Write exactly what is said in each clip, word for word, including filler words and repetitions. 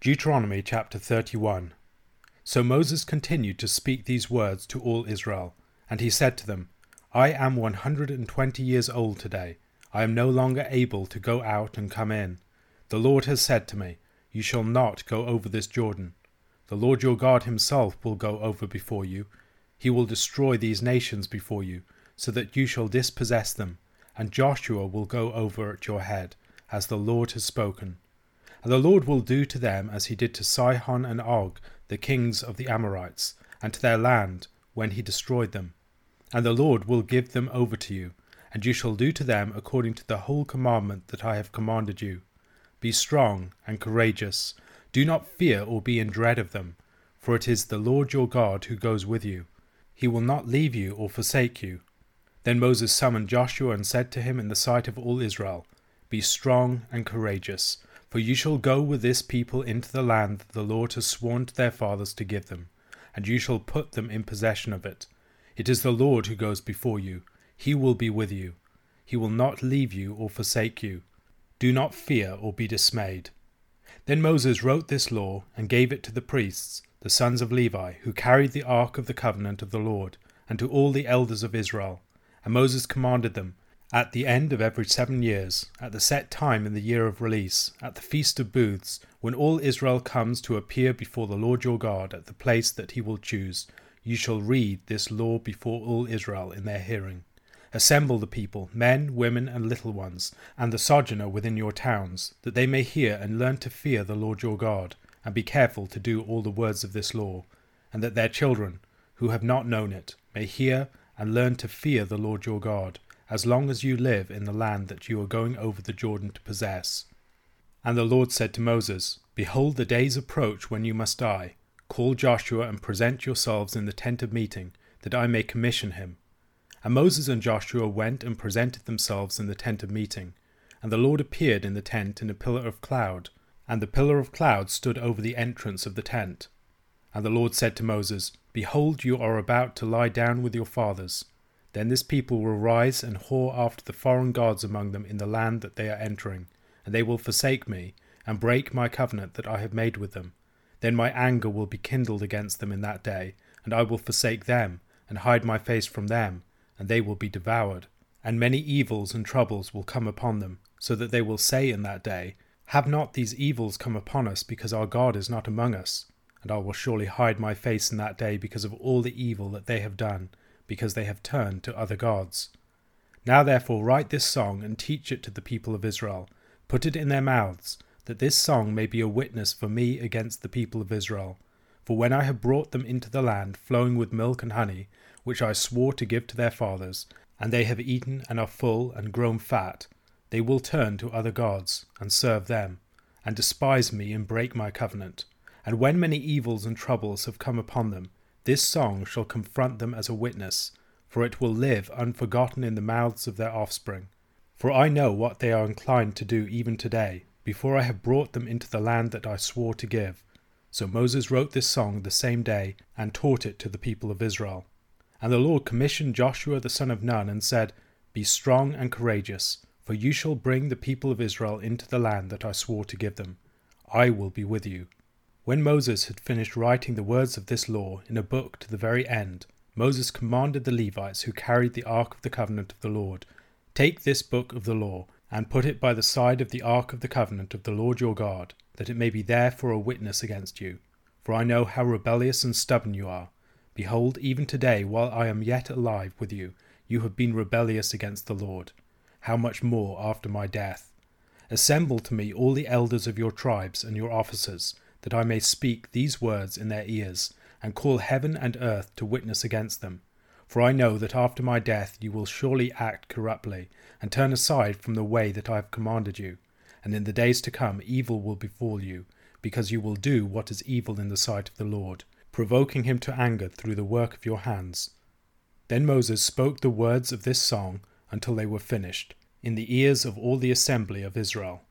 Deuteronomy chapter thirty-one. So Moses continued to speak these words to all Israel, and he said to them, I am one hundred and twenty years old today. I am no longer able to go out and come in. The Lord has said to me, You shall not go over this Jordan. The Lord your God himself will go over before you. He will destroy these nations before you, so that you shall dispossess them, and Joshua will go over at your head, as the Lord has spoken. And the Lord will do to them as he did to Sihon and Og, the kings of the Amorites, and to their land, when he destroyed them. And the Lord will give them over to you, and you shall do to them according to the whole commandment that I have commanded you. Be strong and courageous. Do not fear or be in dread of them, for it is the Lord your God who goes with you. He will not leave you or forsake you. Then Moses summoned Joshua and said to him in the sight of all Israel, Be strong and courageous, for you shall go with this people into the land that the Lord has sworn to their fathers to give them, and you shall put them in possession of it. It is the Lord who goes before you. He will be with you. He will not leave you or forsake you. Do not fear or be dismayed. Then Moses wrote this law and gave it to the priests, the sons of Levi, who carried the ark of the covenant of the Lord, and to all the elders of Israel. And Moses commanded them, at the end of every seven years, at the set time in the year of release, at the feast of booths, when all Israel comes to appear before the Lord your God at the place that he will choose, you shall read this law before all Israel in their hearing. Assemble the people, men, women, and little ones, and the sojourner within your towns, that they may hear and learn to fear the Lord your God, and be careful to do all the words of this law, and that their children, who have not known it, may hear and learn to fear the Lord your God, as long as you live in the land that you are going over the Jordan to possess. And the Lord said to Moses, Behold, the days approach when you must die. Call Joshua and present yourselves in the tent of meeting, that I may commission him. And Moses and Joshua went and presented themselves in the tent of meeting. And the Lord appeared in the tent in a pillar of cloud, and the pillar of cloud stood over the entrance of the tent. And the Lord said to Moses, Behold, you are about to lie down with your fathers. Then this people will rise and whore after the foreign gods among them in the land that they are entering, and they will forsake me, and break my covenant that I have made with them. Then my anger will be kindled against them in that day, and I will forsake them, and hide my face from them, and they will be devoured. And many evils and troubles will come upon them, so that they will say in that day, Have not these evils come upon us, because our God is not among us? And I will surely hide my face in that day because of all the evil that they have done, because they have turned to other gods. Now therefore write this song and teach it to the people of Israel. Put it in their mouths, that this song may be a witness for me against the people of Israel. For when I have brought them into the land flowing with milk and honey, which I swore to give to their fathers, and they have eaten and are full and grown fat, they will turn to other gods and serve them, and despise me and break my covenant. And when many evils and troubles have come upon them, this song shall confront them as a witness, for it will live unforgotten in the mouths of their offspring. For I know what they are inclined to do even today, before I have brought them into the land that I swore to give. So Moses wrote this song the same day, and taught it to the people of Israel. And the Lord commissioned Joshua the son of Nun, and said, Be strong and courageous, for you shall bring the people of Israel into the land that I swore to give them. I will be with you. When Moses had finished writing the words of this law in a book to the very end, Moses commanded the Levites who carried the ark of the covenant of the Lord, Take this book of the law, and put it by the side of the ark of the covenant of the Lord your God, that it may be there for a witness against you. For I know how rebellious and stubborn you are. Behold, even today, while I am yet alive with you, you have been rebellious against the Lord. How much more after my death? Assemble to me all the elders of your tribes and your officers, that I may speak these words in their ears, and call heaven and earth to witness against them. For I know that after my death you will surely act corruptly, and turn aside from the way that I have commanded you. And in the days to come evil will befall you, because you will do what is evil in the sight of the Lord, provoking him to anger through the work of your hands. Then Moses spoke the words of this song until they were finished, in the ears of all the assembly of Israel.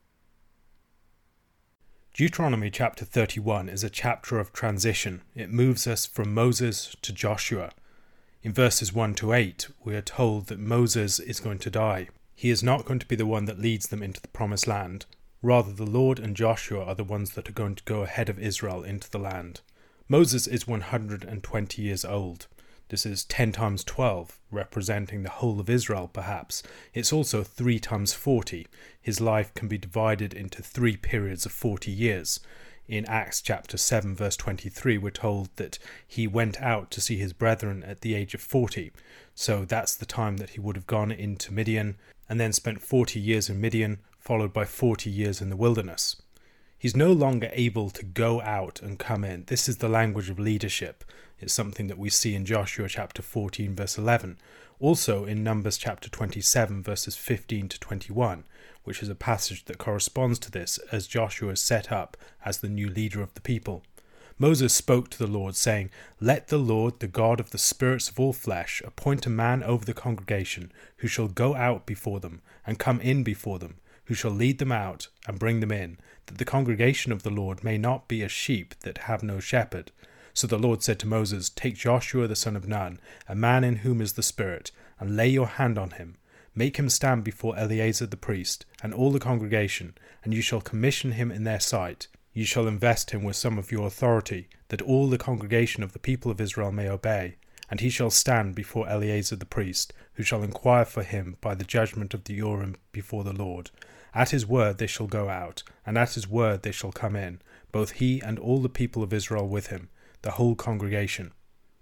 Deuteronomy chapter thirty-one is a chapter of transition. It moves us from Moses to Joshua. In verses one to eight, we are told that Moses is going to die. He is not going to be the one that leads them into the promised land. Rather, the Lord and Joshua are the ones that are going to go ahead of Israel into the land. Moses is one hundred twenty years old. This is ten times twelve, representing the whole of Israel perhaps. It's also three times forty. His life can be divided into three periods of forty years. In Acts chapter seven verse twenty-three, we're told that he went out to see his brethren at the age of forty. So that's the time that he would have gone into Midian, and then spent forty years in Midian, followed by forty years in the wilderness. He's no longer able to go out and come in. This is the language of leadership. It's something that we see in Joshua chapter fourteen verse eleven. Also in Numbers chapter twenty-seven verses fifteen to twenty-one, which is a passage that corresponds to this as Joshua is set up as the new leader of the people. Moses spoke to the Lord, saying, "Let the Lord, the God of the spirits of all flesh, appoint a man over the congregation, who shall go out before them, and come in before them, who shall lead them out, and bring them in, that the congregation of the Lord may not be as sheep that have no shepherd." So the Lord said to Moses, "Take Joshua the son of Nun, a man in whom is the Spirit, and lay your hand on him. Make him stand before Eleazar the priest, and all the congregation, and you shall commission him in their sight. You shall invest him with some of your authority, that all the congregation of the people of Israel may obey. And he shall stand before Eleazar the priest, who shall inquire for him by the judgment of the Urim before the Lord. At his word they shall go out, and at his word they shall come in, both he and all the people of Israel with him, the whole congregation."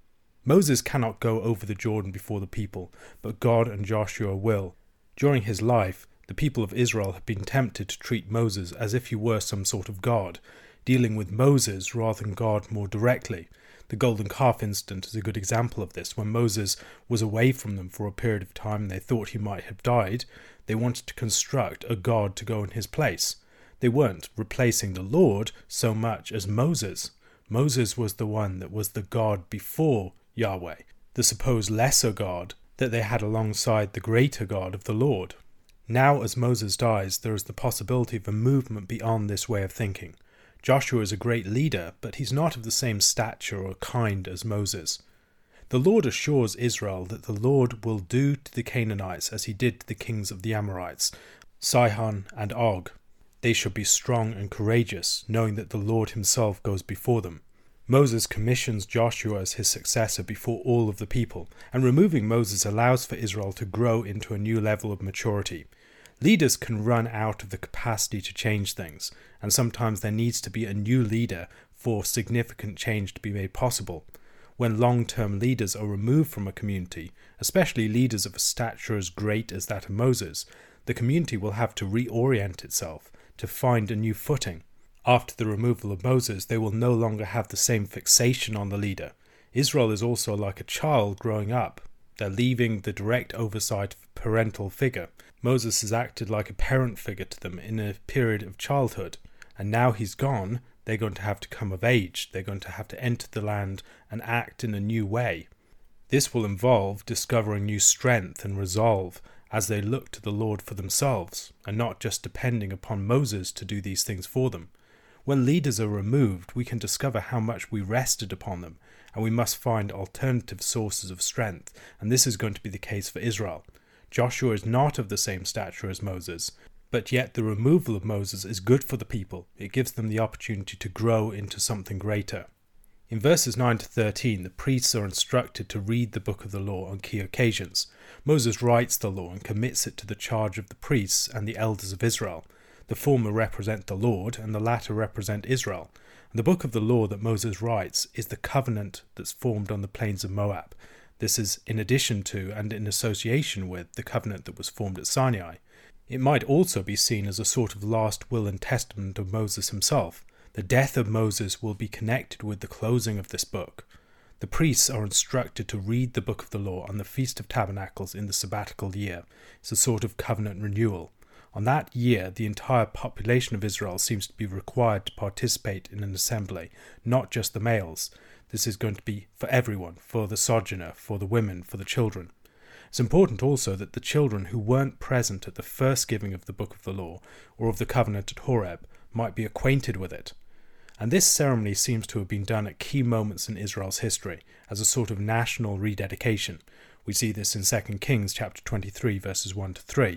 Moses cannot go over the Jordan before the people, but God and Joshua will. During his life, the people of Israel have been tempted to treat Moses as if he were some sort of god, dealing with Moses rather than God more directly. The golden calf incident is a good example of this. When Moses was away from them for a period of time and they thought he might have died, they wanted to construct a god to go in his place. They weren't replacing the Lord so much as Moses. Moses was the one that was the God before Yahweh, the supposed lesser God that they had alongside the greater God of the Lord. Now, as Moses dies, there is the possibility of a movement beyond this way of thinking. Joshua is a great leader, but he's not of the same stature or kind as Moses. The Lord assures Israel that the Lord will do to the Canaanites as he did to the kings of the Amorites, Sihon and Og. They shall be strong and courageous, knowing that the Lord himself goes before them. Moses commissions Joshua as his successor before all of the people, and removing Moses allows for Israel to grow into a new level of maturity. Leaders can run out of the capacity to change things, and sometimes there needs to be a new leader for significant change to be made possible. When long-term leaders are removed from a community, especially leaders of a stature as great as that of Moses, the community will have to reorient itself to find a new footing. After the removal of Moses, they will no longer have the same fixation on the leader. Israel is also like a child growing up. They're leaving the direct oversight of a parental figure. Moses has acted like a parent figure to them in a period of childhood, and now he's gone, they're going to have to come of age. They're going to have to enter the land and act in a new way. This will involve discovering new strength and resolve as they look to the Lord for themselves, and not just depending upon Moses to do these things for them. When leaders are removed, we can discover how much we rested upon them, and we must find alternative sources of strength, and this is going to be the case for Israel. Joshua is not of the same stature as Moses, but yet the removal of Moses is good for the people. It gives them the opportunity to grow into something greater. In verses nine to thirteen, the priests are instructed to read the book of the law on key occasions. Moses writes the law and commits it to the charge of the priests and the elders of Israel. The former represent the Lord, and the latter represent Israel. And the book of the law that Moses writes is the covenant that's formed on the plains of Moab. This is in addition to and in association with the covenant that was formed at Sinai. It might also be seen as a sort of last will and testament of Moses himself. The death of Moses will be connected with the closing of this book. The priests are instructed to read the book of the law on the Feast of Tabernacles in the sabbatical year. It's a sort of covenant renewal. On that year, the entire population of Israel seems to be required to participate in an assembly, not just the males. This is going to be for everyone, for the sojourner, for the women, for the children. It's important also that the children who weren't present at the first giving of the book of the law or of the covenant at Horeb might be acquainted with it. And this ceremony seems to have been done at key moments in Israel's history as a sort of national rededication. We see this in Second Kings chapter twenty-three verses one to three.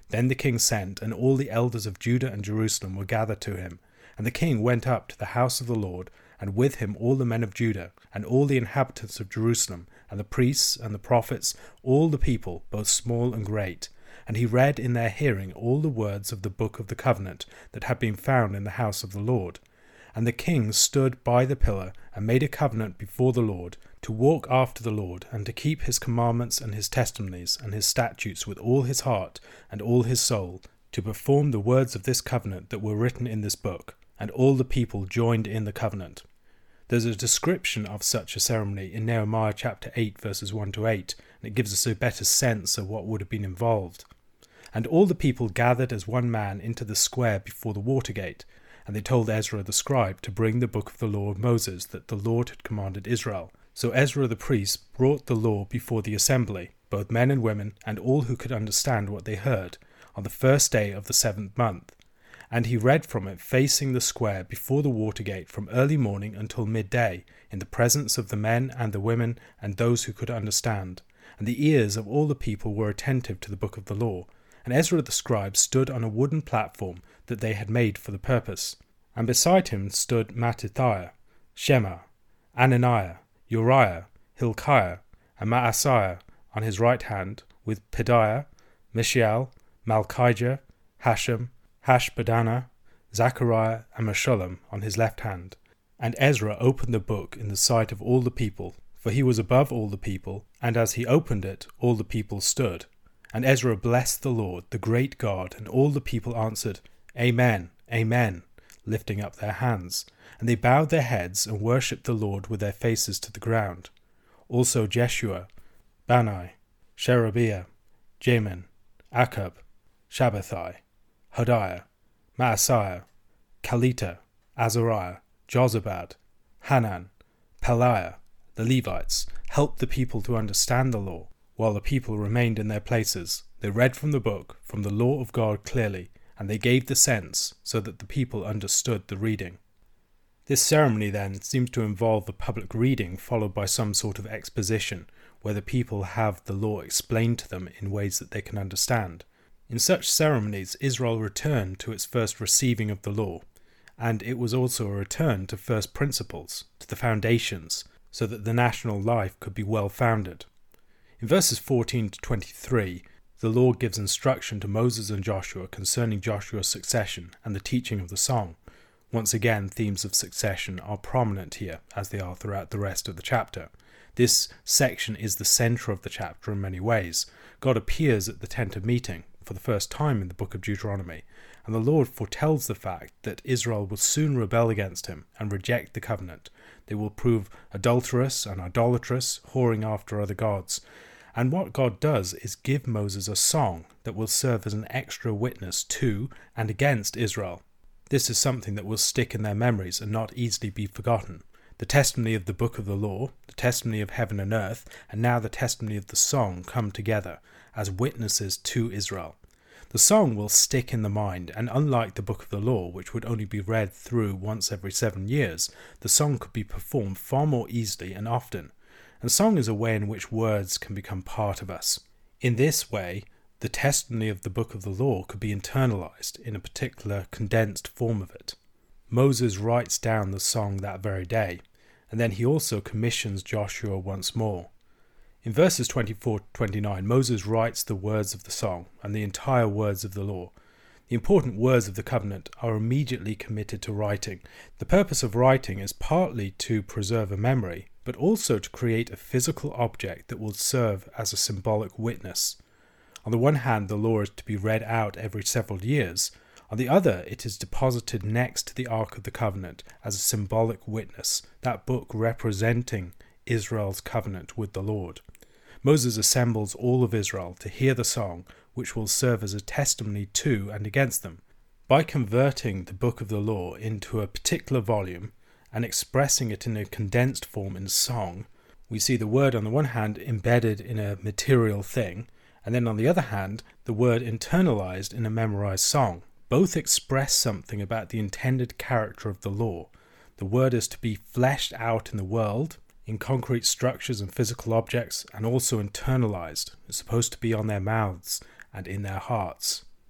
Then the king sent, and all the elders of Judah and Jerusalem were gathered to him. And the king went up to the house of the Lord, and with him all the men of Judah, and all the inhabitants of Jerusalem, and the priests and the prophets, all the people, both small and great. And he read in their hearing all the words of the book of the covenant that had been found in the house of the Lord. And the king stood by the pillar, and made a covenant before the Lord, to walk after the Lord, and to keep his commandments and his testimonies and his statutes with all his heart and all his soul, to perform the words of this covenant that were written in this book. And all the people joined in the covenant. There's a description of such a ceremony in Nehemiah chapter eight verses one to eight, and it gives us a better sense of what would have been involved. And all the people gathered as one man into the square before the water gate, and they told Ezra the scribe to bring the book of the law of Moses that the Lord had commanded Israel. So Ezra the priest brought the law before the assembly, both men and women, and all who could understand what they heard, on the first day of the seventh month. And he read from it facing the square before the water gate from early morning until midday, in the presence of the men and the women and those who could understand. And the ears of all the people were attentive to the book of the law. And Ezra the scribe stood on a wooden platform that they had made for the purpose. And beside him stood Mattithiah, Shema, Ananiah, Uriah, Hilkiah, and Maaseiah on his right hand, with Pedaiah, Mishael, Malchijah, Hashem, Hashbaddanah, Zechariah, and Meshullam on his left hand. And Ezra opened the book in the sight of all the people, for he was above all the people, and as he opened it, all the people stood. And Ezra blessed the Lord, the great God, and all the people answered, Amen, Amen, lifting up their hands. And they bowed their heads and worshipped the Lord with their faces to the ground. Also Jeshua, Bani, Sherebiah, Jamin, Akkub, Shabbathai, Hodiah, Maaseiah, Kelita, Azariah, Jozabad, Hanan, Pelaiah, the Levites, helped the people to understand the law. While the people remained in their places, they read from the book, from the law of God clearly, and they gave the sense, so that the people understood the reading. This ceremony then seems to involve a public reading followed by some sort of exposition, where the people have the law explained to them in ways that they can understand. In such ceremonies, Israel returned to its first receiving of the law, and it was also a return to first principles, to the foundations, so that the national life could be well founded. In verses fourteen to twenty-three, the Lord gives instruction to Moses and Joshua concerning Joshua's succession and the teaching of the song. Once again, themes of succession are prominent here, as they are throughout the rest of the chapter. This section is the centre of the chapter in many ways. God appears at the tent of meeting, for the first time in the book of Deuteronomy, and the Lord foretells the fact that Israel will soon rebel against him and reject the covenant. They will prove adulterous and idolatrous, whoring after other gods. And what God does is give Moses a song that will serve as an extra witness to and against Israel. This is something that will stick in their memories and not easily be forgotten. The testimony of the book of the law, the testimony of heaven and earth, and now the testimony of the song come together as witnesses to Israel. The song will stick in the mind, and unlike the book of the law, which would only be read through once every seven years, the song could be performed far more easily and often. And song is a way in which words can become part of us. In this way, the testimony of the book of the law could be internalized in a particular condensed form of it. Moses writes down the song that very day, and then he also commissions Joshua once more. In verses twenty-four to twenty-nine, Moses writes the words of the song and the entire words of the law. The important words of the covenant are immediately committed to writing. The purpose of writing is partly to preserve a memory, but also to create a physical object that will serve as a symbolic witness. On the one hand, the law is to be read out every several years. On the other, it is deposited next to the Ark of the Covenant as a symbolic witness, that book representing Israel's covenant with the Lord. Moses assembles all of Israel to hear the song, which will serve as a testimony to and against them. By converting the book of the law into a particular volume and expressing it in a condensed form in song, we see the word on the one hand embedded in a material thing, and then on the other hand, the word internalized in a memorized song. Both express something about the intended character of the law. The word is to be fleshed out in the world, in concrete structures and physical objects, and also internalized. It's supposed to be on their mouths and in their hearts.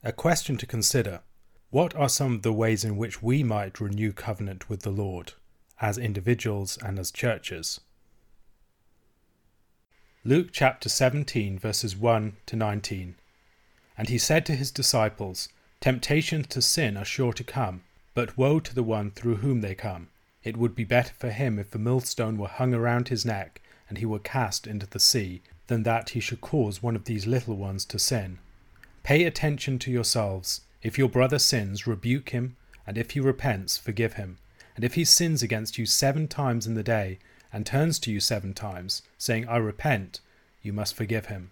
A question to consider. What are some of the ways in which we might renew covenant with the Lord, as individuals and as churches? Luke chapter seventeen, verses one to nineteen. And he said to his disciples, Temptations to sin are sure to come, but woe to the one through whom they come. It would be better for him if a millstone were hung around his neck, and he were cast into the sea, than that he should cause one of these little ones to sin. Pay attention to yourselves. If your brother sins, rebuke him, and if he repents, forgive him. And if he sins against you seven times in the day, and turns to you seven times, saying, I repent, you must forgive him.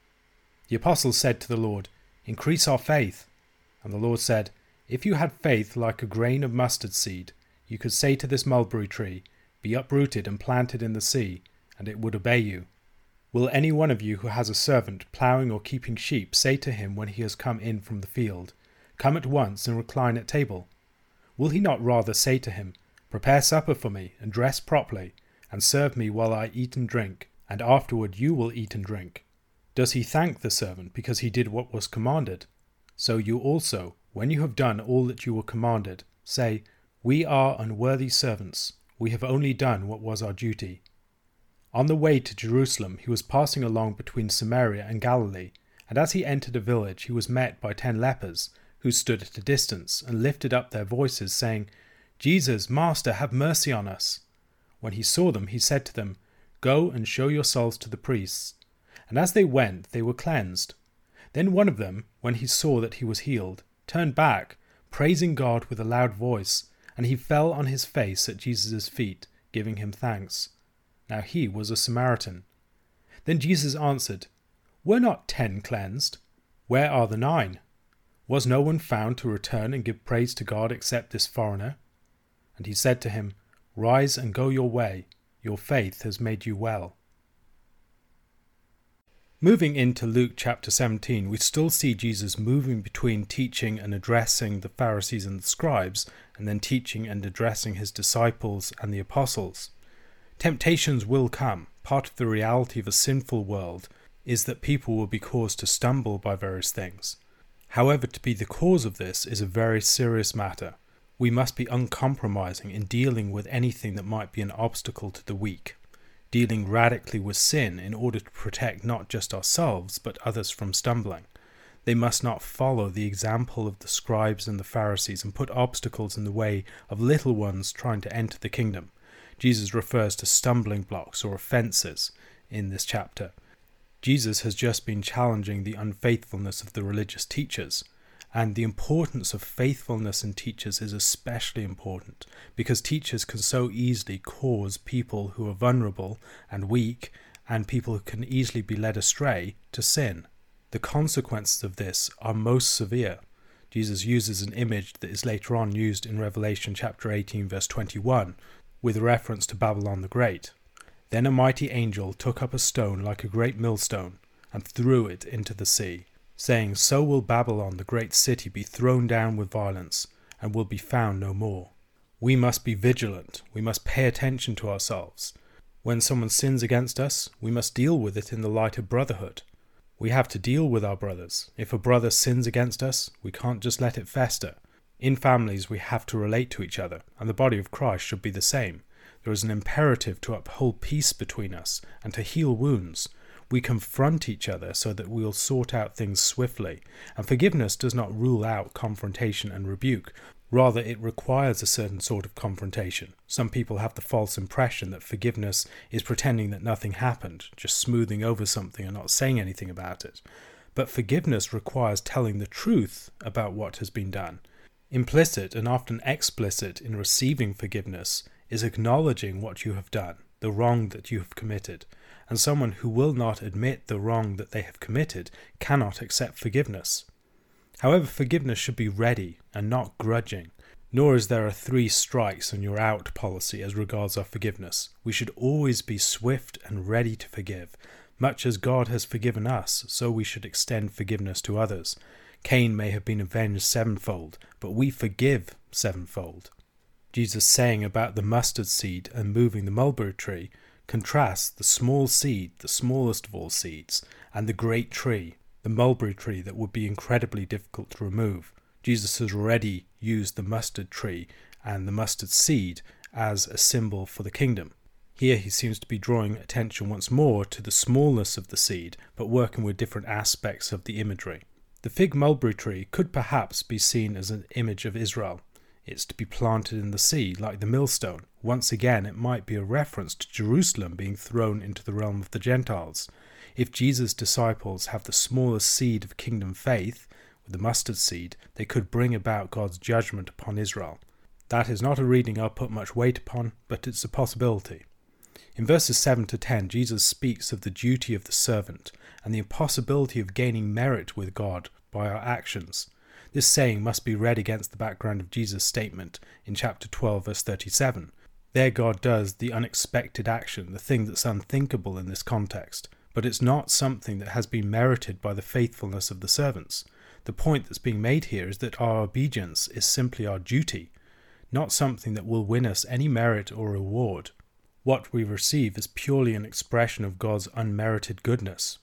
The apostles said to the Lord, Increase our faith. And the Lord said, If you had faith like a grain of mustard seed, you could say to this mulberry tree, Be uprooted and planted in the sea, and it would obey you. Will any one of you who has a servant ploughing or keeping sheep say to him when he has come in from the field, Come at once and recline at table? Will he not rather say to him, Prepare supper for me, and dress properly, and serve me while I eat and drink, and afterward you will eat and drink? Does he thank the servant because he did what was commanded? So you also, when you have done all that you were commanded, say, We are unworthy servants, we have only done what was our duty. On the way to Jerusalem he was passing along between Samaria and Galilee, and as he entered a village he was met by ten lepers, who stood at a distance and lifted up their voices, saying, Jesus, Master, have mercy on us. When he saw them, he said to them, Go and show yourselves to the priests. And as they went, they were cleansed. Then one of them, when he saw that he was healed, turned back, praising God with a loud voice, and he fell on his face at Jesus' feet, giving him thanks. Now he was a Samaritan. Then Jesus answered, Were not ten cleansed? Where are the nine? Was no one found to return and give praise to God except this foreigner? And he said to him, Rise and go your way, your faith has made you well. Moving into Luke chapter seventeen, we still see Jesus moving between teaching and addressing the Pharisees and the scribes, and then teaching and addressing his disciples and the apostles. Temptations will come. Part of the reality of a sinful world is that people will be caused to stumble by various things. However, to be the cause of this is a very serious matter. We must be uncompromising in dealing with anything that might be an obstacle to the weak, dealing radically with sin in order to protect not just ourselves but others from stumbling. They must not follow the example of the scribes and the Pharisees and put obstacles in the way of little ones trying to enter the kingdom. Jesus refers to stumbling blocks or offences in this chapter. Jesus has just been challenging the unfaithfulness of the religious teachers, and the importance of faithfulness in teachers is especially important because teachers can so easily cause people who are vulnerable and weak and people who can easily be led astray to sin. The consequences of this are most severe. Jesus uses an image that is later on used in Revelation chapter eighteen verse twenty-one with reference to Babylon the Great. Then a mighty angel took up a stone like a great millstone and threw it into the sea, saying, So will Babylon the great city be thrown down with violence, and will be found no more. We must be vigilant. We must pay attention to ourselves. When someone sins against us, we must deal with it in the light of brotherhood. We have to deal with our brothers. If a brother sins against us, we can't just let it fester. In families, we have to relate to each other, and the body of Christ should be the same. There is an imperative to uphold peace between us and to heal wounds. We confront each other so that we'll sort out things swiftly, and forgiveness does not rule out confrontation and rebuke. Rather, it requires a certain sort of confrontation. Some people have the false impression that forgiveness is pretending that nothing happened, just smoothing over something and not saying anything about it. But forgiveness requires telling the truth about what has been done. Implicit and often explicit in receiving forgiveness is acknowledging what you have done, the wrong that you have committed, and someone who will not admit the wrong that they have committed cannot accept forgiveness. However, forgiveness should be ready and not grudging, nor is there a three strikes and you're out policy as regards our forgiveness. We should always be swift and ready to forgive. Much as God has forgiven us, so we should extend forgiveness to others. Cain may have been avenged sevenfold, but we forgive sevenfold. Jesus' saying about the mustard seed and moving the mulberry tree contrasts the small seed, the smallest of all seeds, and the great tree, the mulberry tree that would be incredibly difficult to remove. Jesus has already used the mustard tree and the mustard seed as a symbol for the kingdom. Here he seems to be drawing attention once more to the smallness of the seed, but working with different aspects of the imagery. The fig mulberry tree could perhaps be seen as an image of Israel. It's to be planted in the sea, like the millstone. Once again, it might be a reference to Jerusalem being thrown into the realm of the Gentiles. If Jesus' disciples have the smallest seed of kingdom faith, with the mustard seed, they could bring about God's judgment upon Israel. That is not a reading I'll put much weight upon, but it's a possibility. In verses seven to ten, Jesus speaks of the duty of the servant and the impossibility of gaining merit with God by our actions. This saying must be read against the background of Jesus' statement in chapter twelve, verse thirty-seven. There God does the unexpected action, the thing that's unthinkable in this context, but it's not something that has been merited by the faithfulness of the servants. The point that's being made here is that our obedience is simply our duty, not something that will win us any merit or reward. What we receive is purely an expression of God's unmerited goodness.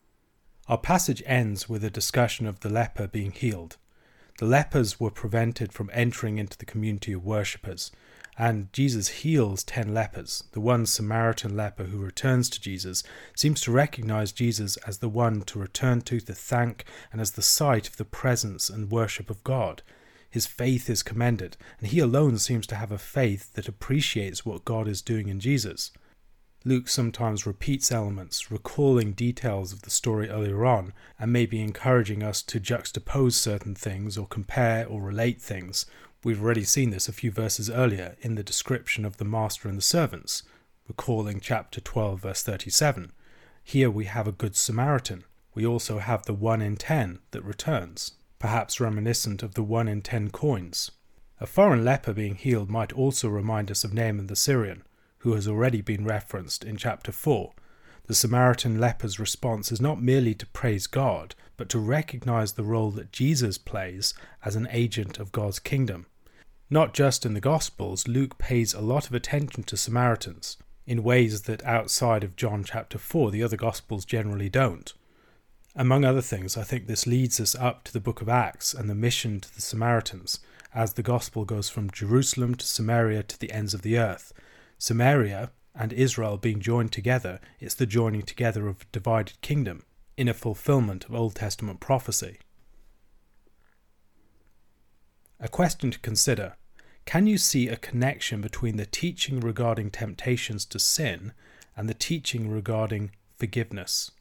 Our passage ends with a discussion of the leper being healed. The lepers were prevented from entering into the community of worshippers, and Jesus heals ten lepers. The one Samaritan leper who returns to Jesus seems to recognize Jesus as the one to return to, to thank, and as the site of the presence and worship of God. His faith is commended, and he alone seems to have a faith that appreciates what God is doing in Jesus. Luke sometimes repeats elements, recalling details of the story earlier on, and maybe encouraging us to juxtapose certain things or compare or relate things. We've already seen this a few verses earlier in the description of the master and the servants, recalling chapter twelve, verse thirty-seven. Here we have a good Samaritan. We also have the one in ten that returns, perhaps reminiscent of the one in ten coins. A foreign leper being healed might also remind us of Naaman the Syrian, who has already been referenced in chapter four. The Samaritan leper's response is not merely to praise God, but to recognize the role that Jesus plays as an agent of God's kingdom. Not just in the Gospels, Luke pays a lot of attention to Samaritans, in ways that outside of John chapter four the other Gospels generally don't. Among other things, I think this leads us up to the book of Acts and the mission to the Samaritans, as the Gospel goes from Jerusalem to Samaria to the ends of the earth. Samaria and Israel being joined together, it's the joining together of a divided kingdom, in a fulfillment of Old Testament prophecy. A question to consider: can you see a connection between the teaching regarding temptations to sin and the teaching regarding forgiveness?